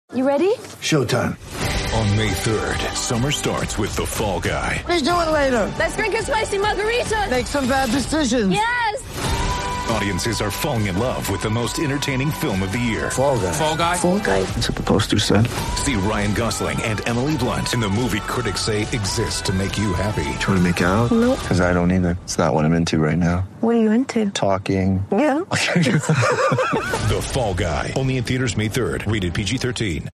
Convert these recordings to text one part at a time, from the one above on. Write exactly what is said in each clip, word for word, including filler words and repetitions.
You ready? Showtime. On May third, summer starts with The Fall Guy. Let's do it later. Let's drink a spicy margarita. Make some bad decisions. Yes! Audiences are falling in love with the most entertaining film of the year. Fall Guy. Fall Guy? Fall Guy. That's what the poster said. See Ryan Gosling and Emily Blunt in the movie critics say exists to make you happy. Trying to make it out? Nope. Because I don't either. It's not what I'm into right now. What are you into? Talking. Yeah. The Fall Guy. Only in theaters May third. Rated P G thirteen.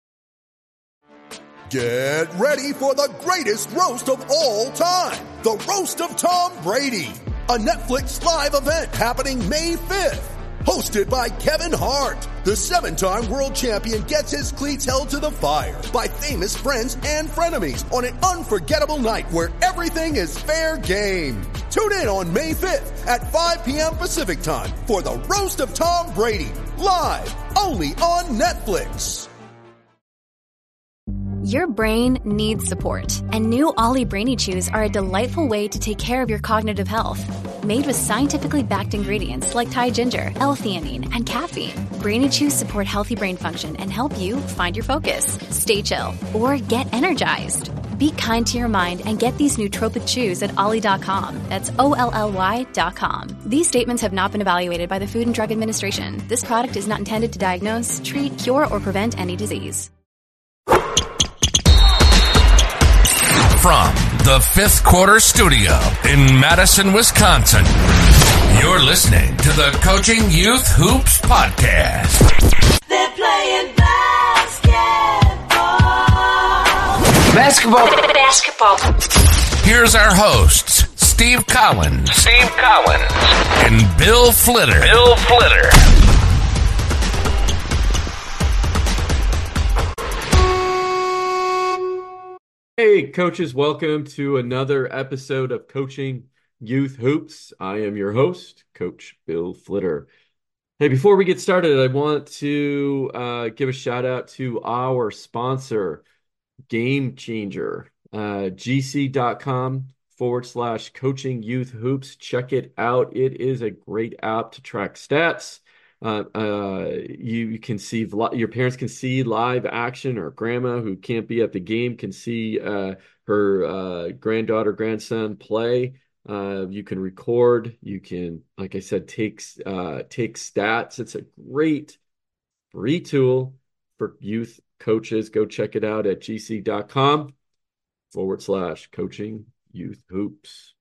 Get ready for the greatest roast of all time. The Roast of Tom Brady. A Netflix live event happening May fifth. Hosted by Kevin Hart. The seven-time world champion gets his cleats held to the fire by famous friends and frenemies on an unforgettable night where everything is fair game. Tune in on May fifth at five p.m. Pacific time for the Roast of Tom Brady. Live only on Netflix. Your brain needs support, and new Ollie Brainy Chews are a delightful way to take care of your cognitive health. Made with scientifically backed ingredients like Thai ginger, L-theanine, and caffeine, Brainy Chews support healthy brain function and help you find your focus, stay chill, or get energized. Be kind to your mind and get these nootropic chews at ollie dot com. That's O L L Y dot com. These statements have not been evaluated by the Food and Drug Administration. This product is not intended to diagnose, treat, cure, or prevent any disease. From the Fifth Quarter Studio in Madison, Wisconsin, you're listening to the Coaching Youth Hoops Podcast. They're playing basketball. Basketball. Basketball. Here's our hosts, Steve Collins, Steve Collins, and Bill Flitter. Bill Flitter. Hey, coaches, welcome to another episode of Coaching Youth Hoops. I am your host, Coach Bill Flitter. Hey, before we get started, I want to uh, give a shout out to our sponsor, Game Changer, uh, gc.com forward slash coaching youth hoops. Check it out. It is a great app to track stats. Uh, uh, you, you can see, your parents can see live action, or grandma who can't be at the game can see uh, her uh, granddaughter, grandson play. Uh, you can record, you can, like I said, take, uh, take stats. It's a great free tool for youth coaches. Go check it out at gc.com forward slash coaching youth hoops.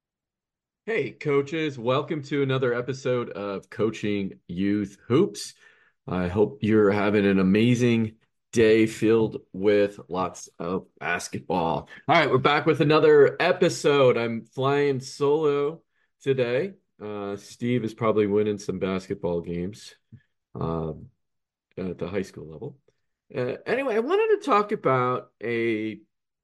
Hey, coaches, welcome to another episode of Coaching Youth Hoops. I hope you're having an amazing day filled with lots of basketball. All right, we're back with another episode. I'm flying solo today. Uh, Steve is probably winning some basketball games um, at the high school level. Uh, anyway, I wanted to talk about a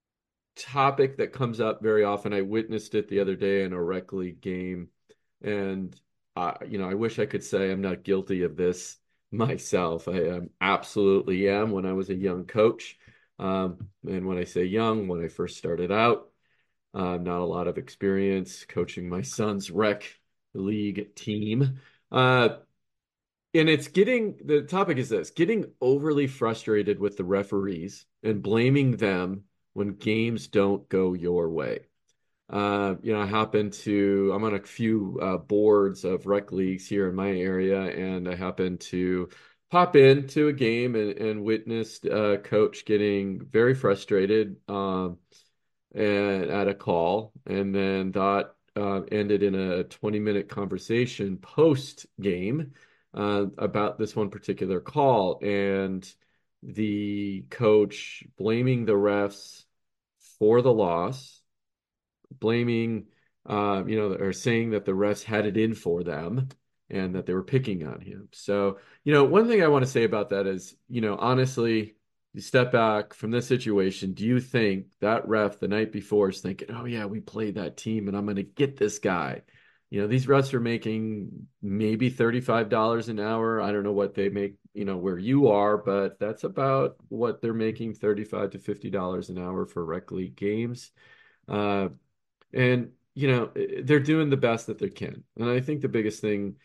topic that comes up very often. I witnessed it the other day in a rec league game, and uh, you know, I wish I could say I'm not guilty of this myself. I um, absolutely am. When I was a young coach, um, and when I say young, when I first started out, uh, not a lot of experience coaching my son's rec league team. Uh, and it's getting, the topic is this, getting overly frustrated with the referees and blaming them when games don't go your way. Uh, you know, I happen to, I'm on a few uh, boards of rec leagues here in my area, and I happen to pop into a game and, and witnessed a coach getting very frustrated um, and at a call, and then that uh, ended in a twenty minute conversation post game uh, about this one particular call, and the coach blaming the refs for the loss, blaming, uh, you know, or saying that the refs had it in for them and that they were picking on him. So, you know, one thing I want to say about that is, you know, honestly, you step back from this situation. Do you think that ref the night before is thinking, oh yeah, we played that team and I'm going to get this guy? You know, these refs are making maybe thirty-five dollars an hour. I don't know what they make, you know, where you are, but that's about what they're making, thirty-five to fifty dollars an hour for rec league games. Uh, and, you know, they're doing the best that they can. And I think the biggest thing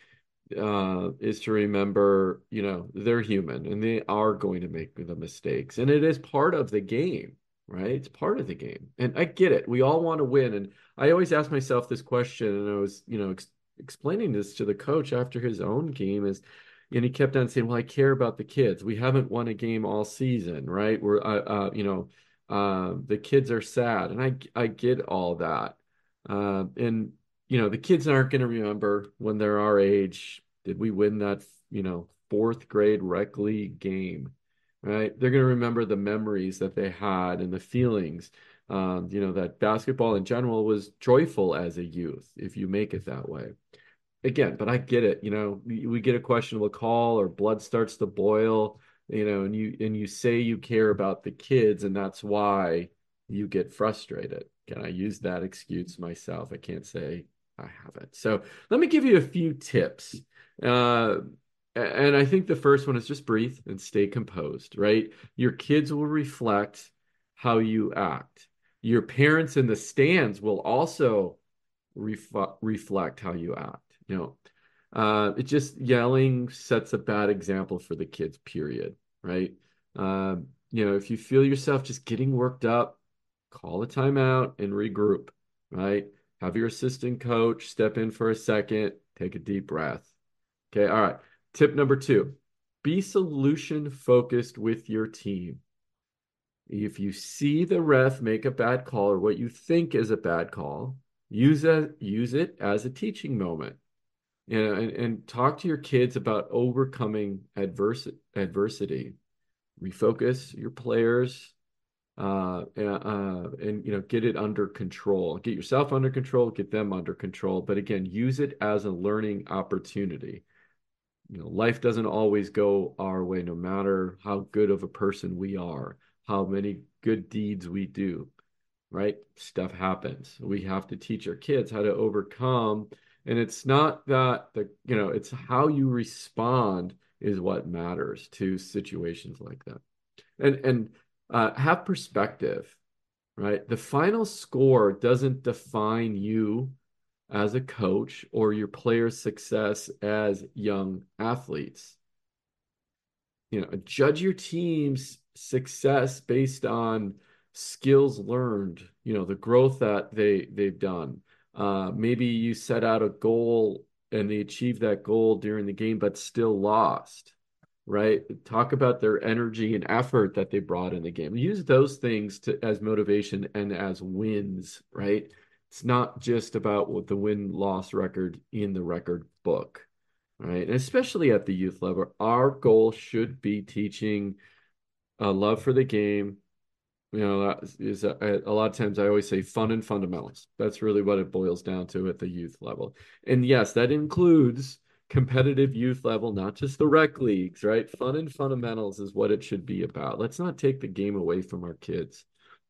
uh, is to remember, you know, they're human and they are going to make the mistakes. And it is part of the game, right? It's part of the game. And I get it. We all want to win. And I always ask myself this question, and I was, you know, ex explaining this to the coach after his own game is, and he kept on saying, well, I care about the kids. We haven't won a game all season, right? We're, uh, uh, you know, uh, the kids are sad. And I, I get all that. Uh, and, you know, the kids aren't going to remember when they're our age, did we win that, you know, fourth grade rec league game, right? They're going to remember the memories that they had and the feelings. Um, you know, that basketball in general was joyful as a youth, if you make it that way. Again, but I get it. You know, we, we get a questionable call or blood starts to boil, you know, and you and you say you care about the kids, and that's why you get frustrated. Can I use that excuse myself? I can't say I haven't. So let me give you a few tips. Uh, and I think the first one is just breathe and stay composed, right? Your kids will reflect how you act. Your parents in the stands will also ref reflect how you act. You know, uh, it just yelling sets a bad example for the kids, period, right? Um, you know, if you feel yourself just getting worked up, call a timeout and regroup, right? Have your assistant coach step in for a second, take a deep breath. Okay, all right. Tip number two, be solution focused with your team. If you see the ref make a bad call or what you think is a bad call, use it, use it as a teaching moment. You know, and, and talk to your kids about overcoming adverse, adversity. Refocus your players, uh, uh, and, you know, get it under control. Get yourself under control, get them under control. But again, use it as a learning opportunity. You know, life doesn't always go our way, no matter how good of a person we are, how many good deeds we do, right? Stuff happens. We have to teach our kids how to overcome. And it's not that the, you know, it's how you respond is what matters to situations like that. And, and uh, have perspective, right? The final score doesn't define you as a coach or your players' success as young athletes. You know, judge your team's success based on skills learned, you know, the growth that they they've done. Uh, maybe you set out a goal and they achieved that goal during the game, but still lost, right? Talk about their energy and effort that they brought in the game. Use those things to, as motivation and as wins, right? It's not just about what the win-loss record in the record book, right? And especially at the youth level, our goal should be teaching a love for the game. You know, that is a, a lot of times I always say fun and fundamentals. That's really what it boils down to at the youth level. And yes, that includes competitive youth level, not just the rec leagues, right? Fun and fundamentals is what it should be about. Let's not take the game away from our kids.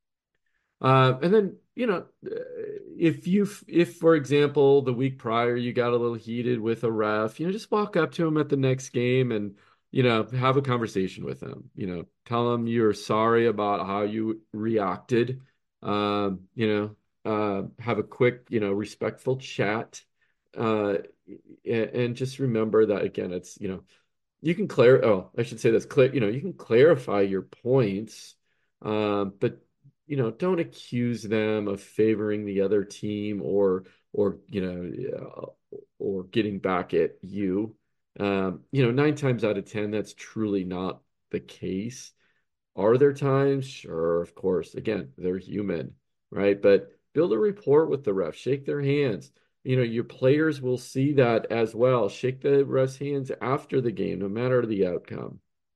Uh, and then, you know, if you, if for example, the week prior you got a little heated with a ref, you know, just walk up to him at the next game and, you know, have a conversation with him, you know, tell him you're sorry about how you reacted, um, you know, uh, have a quick, you know, respectful chat, uh, and just remember that, again, it's, you know, you can clear, oh, I should say this, clear, you know, you can clarify your points, um, but, you know, don't accuse them of favoring the other team or, or, you know, or getting back at you. Um, you know, nine times out of ten, that's truly not the case. Are there times? Sure, of course. Again, they're human, right? But build a rapport with the ref, shake their hands. You know, your players will see that as well. Shake the ref's hands after the game, no matter the outcome.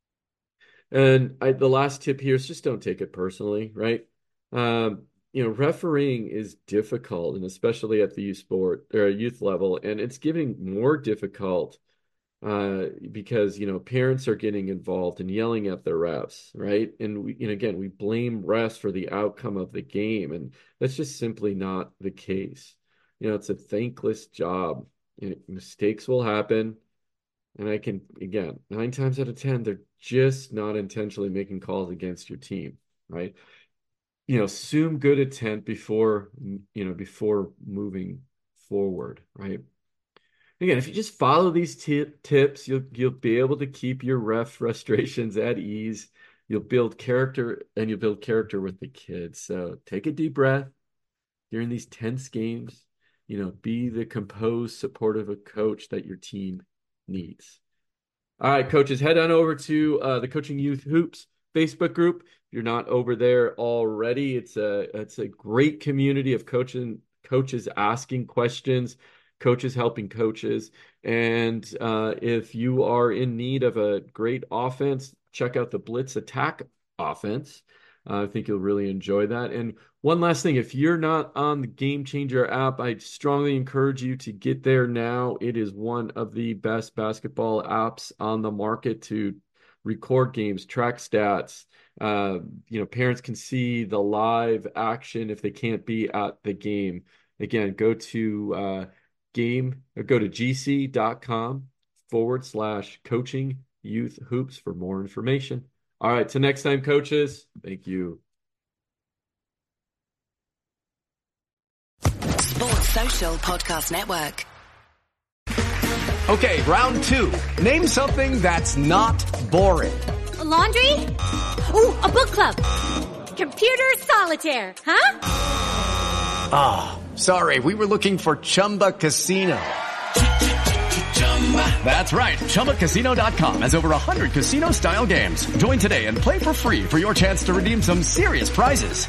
And I, the last tip here is just don't take it personally, right? Um, you know, refereeing is difficult, and especially at the youth sport or youth level, and it's getting more difficult uh, because, you know, parents are getting involved and yelling at the refs, right? And we, and again, we blame refs for the outcome of the game, and that's just simply not the case. You know, it's a thankless job. You know, mistakes will happen. And I can, again, nine times out of ten, they're just not intentionally making calls against your team, right? You know, assume good intent before, you know, before moving forward, right? Again, if you just follow these t- tips, you'll you'll be able to keep your ref frustrations at ease. You'll build character, and you'll build character with the kids. So take a deep breath during these tense games. You know, be the composed, supportive of coach that your team needs. All right, coaches, head on over to uh, the Coaching Youth Hoops Facebook group. If you're not over there already, it's a it's a great community of coaching coaches asking questions, coaches helping coaches. And uh, if you are in need of a great offense, check out the Blitz Attack offense. Uh, I think you'll really enjoy that. And one last thing, if you're not on the Game Changer app, I strongly encourage you to get there now. It is one of the best basketball apps on the market to record games, track stats. Uh, you know, parents can see the live action if they can't be at the game. Again, go to uh, game, or go to gc.com forward slash coaching youth hoops for more information. All right, till next time, coaches. Thank you. Sports Social Podcast Network. Okay, round two. Name something that's not boring. A laundry? Ooh, a book club. Computer solitaire, huh? Ah, oh, sorry, we were looking for Chumba Casino. That's right. Chumba Casino dot com has over one hundred casino-style games. Join today and play for free for your chance to redeem some serious prizes.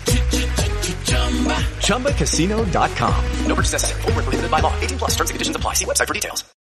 Chumba Casino dot com. No purchase necessary. Void where prohibited by law. eighteen plus terms and conditions apply. See website for details.